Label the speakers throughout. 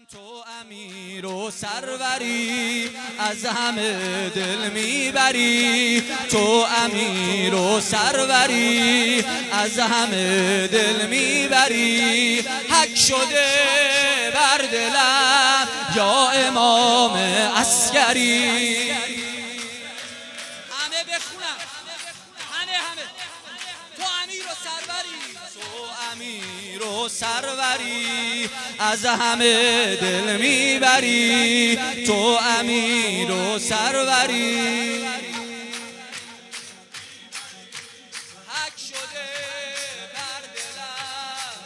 Speaker 1: تو امیر و سروری از همه دل میبری، تو امیر و سروری از همه دل میبری. حک شده بر دلم یا امام عسکری. همه بخونم، همه تو امیر و سروری، تو امیر و سروری از همه دل میبری، تو امیر و سروری. حک شده بر دلم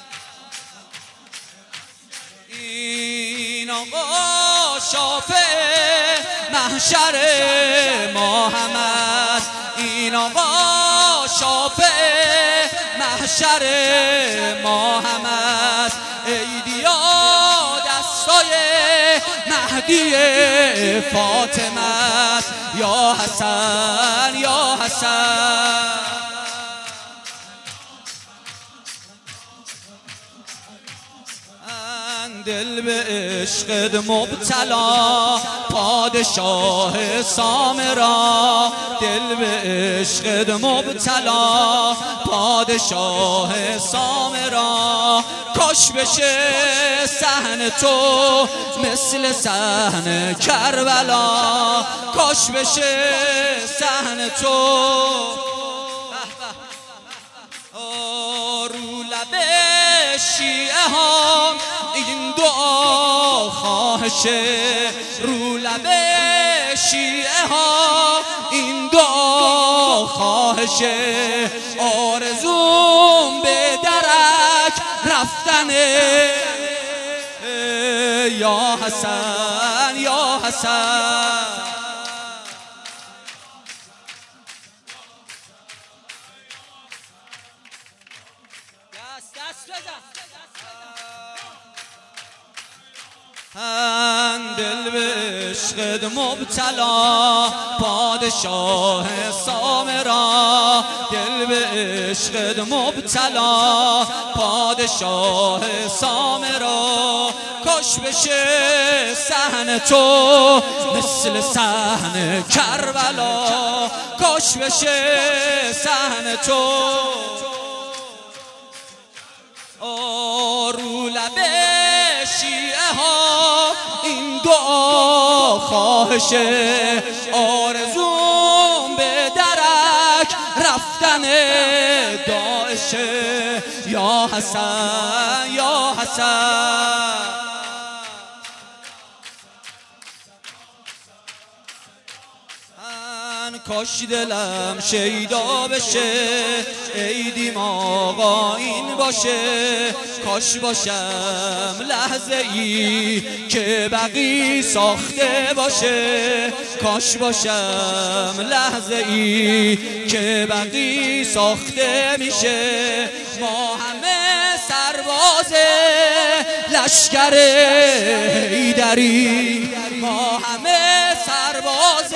Speaker 1: این آقا شافع محشر ما هم است، این آقا شافع محشر ما هم است. ایدیا دستای مهدی فاطمه است، یا حسن یا حسن. دل به عشقت مبتلا پادشاه سامرا، دل به عشقت مبتلا پادشاه سامرا. کاش بشه صحن تو مثل صحن کربلا، کاش بشه صحن تو رو لب شیعه ها. این دعا خواهشه رو لب شیعه ها، این دعا خواهشه. آرزوم به درک رفتنه یا حسن یا حسن. دل به عشقت مبتلا پادشاه سامرا، دل به عشقت مبتلا پادشاه سامرا. کاش بشه صحن تو مثل صحن کربلا، کاش بشه صحن تو رو لب شیعه ها. این دعا خواهشه آرزوم به درک رفتن داعشه، یا حسن یا حسن. کاش دلم شیدا بشه عیدیم آقا این باشه، کاش باشم لحظه ای که بقی ساخته باشه، کاش باشم لحظه ای که بقی ساخته میشه. ما همه سرباز لشکر حیدری، ما همه سرباز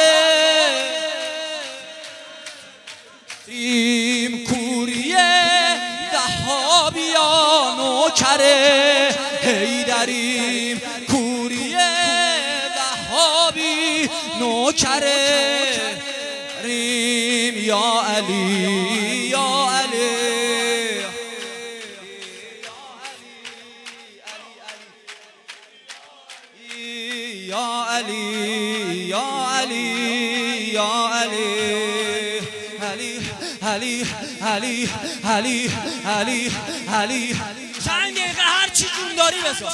Speaker 1: کوریه وهابیان و کره حیدریم، کوریه وهابی نوکره ریم. یا علی یا علی یا علی یا علی یا علی علی علی علی علی علی. چند دقیقه هر چی جون داری بساز.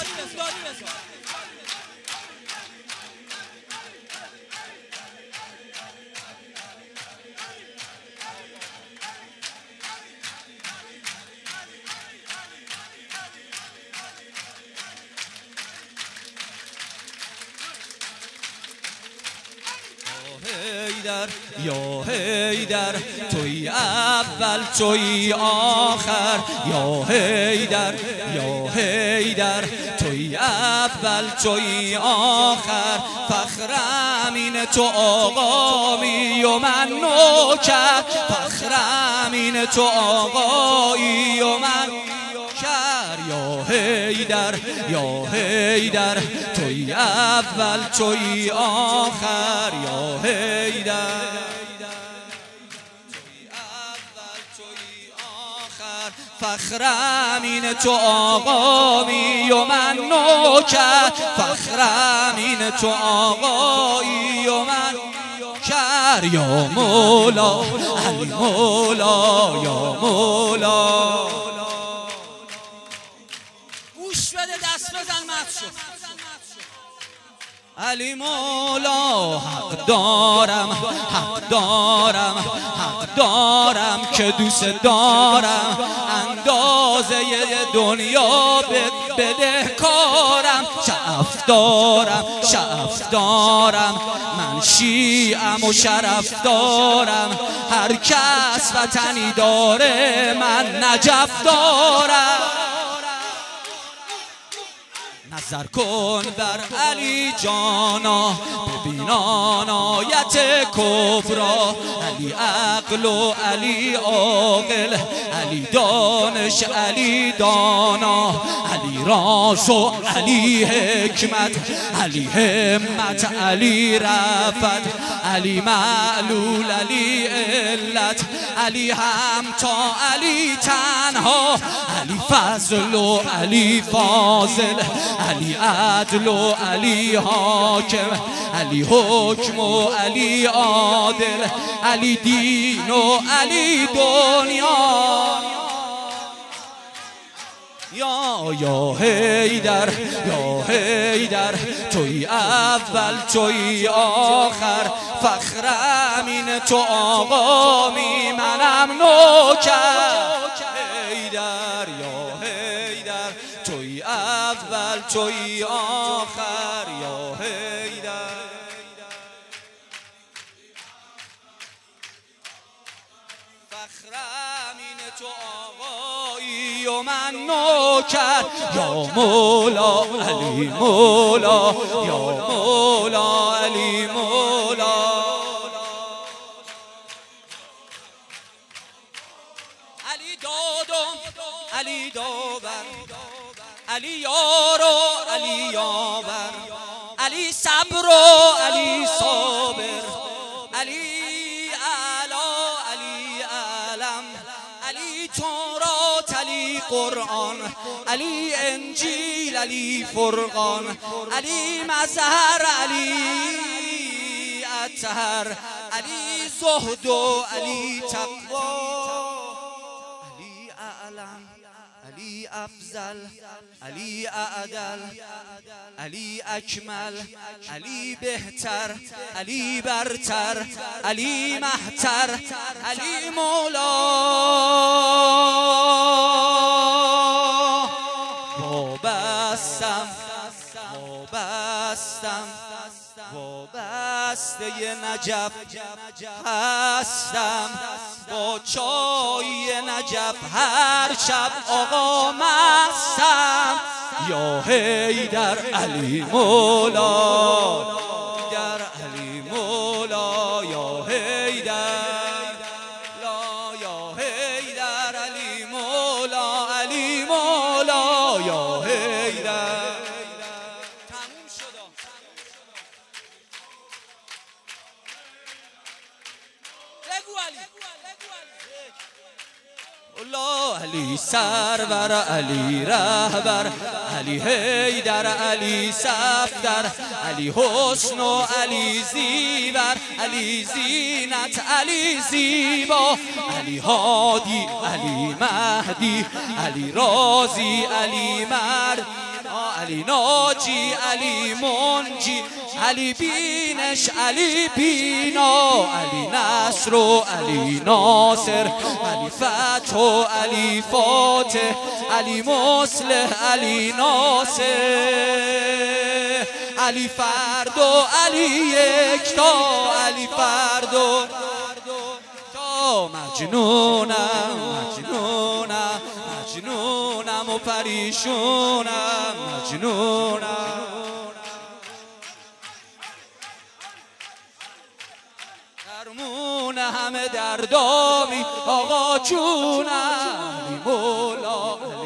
Speaker 1: یا حیدر توی اول توی آخر، یا حیدر یا حیدر توی اول توی آخر. فخرم این تو آقایی و من نوکر، فخرم این تو آقایی و من نوکر. یا حیدر یا حیدر، توی اول توی آخر یا حیدر، فخرم این تو آقایی و من نوکر، فخرم این تو آقایی و من نوکر، یا مولا علی مولا یا مولا. گوش بده دست بزن مد علی مولا، حق دارم حق دارم حق دارم که دوست دارم، اندازه دنیا بده کارم، شعف دارم شعف دارم، من شیعم و شرف دارم، هر کس وطنی داره من نجف دارم. نظر کن بر علی جانا، ببین آیت کبرا، علی عقل و علی عاقل، علی دانش علی دانا، علی راز و علی حکمت، علی همت علی رفت، علی معلول علی علت، علی همتا علی تنها، علی فضل و علی فاضل، علی عدل و علی حاکم، علی حکم و علی عادل، علی دین و علی دنیا. یا حیدر یا حیدر، توی اول توی آخر، فخرم این تو آقامی منم نوکر. حیدر یا حیدر، توی اول توی آخر یا حیدر، فخرم این تو آقایی و من نوکر، یا مولا علی مولا یا مولا علی مولا. علی دادم علی داور، علی یارو علی یاور، علی صبر و علی صابر، علی اعلا علی علم، علی تورات علی قرآن، علی انجیل علی فرقان، علی مظهر علی اطهر، علی زهد و علی تقوا، علی اعلم علی افضل، علی اعدل، علی اکمل، علی بهتر، علی برتر، علی محتر، علی مولا. وابستم وابستم وابسته نجف هستم، با چای نجف هر شب آقا مستم. یا حیدر علی مولا، در علی مولا یا حیدر، لا یا حیدر علی مولا علی مولا یا حیدر. تموم شد. بگو علی، علی سرور علی رهبر، علی حیدر علی صفدر، علی حسن و علی زیور، علی زینت علی زیبا، علی هادی علی مهدی، علی رازی علی مرد، علی ناجی علی منجی، علی بینش علی بینا، علی نصر و علی ناصر، علی فتح و علی فاتح، علی مصلح علی ناصر، علی فرد و علی یکتا، علی فرد و مجنونم مجنونم مجنونم و پریشونم مجنونم. درمون همه دردامی آقا جونم علی مولا.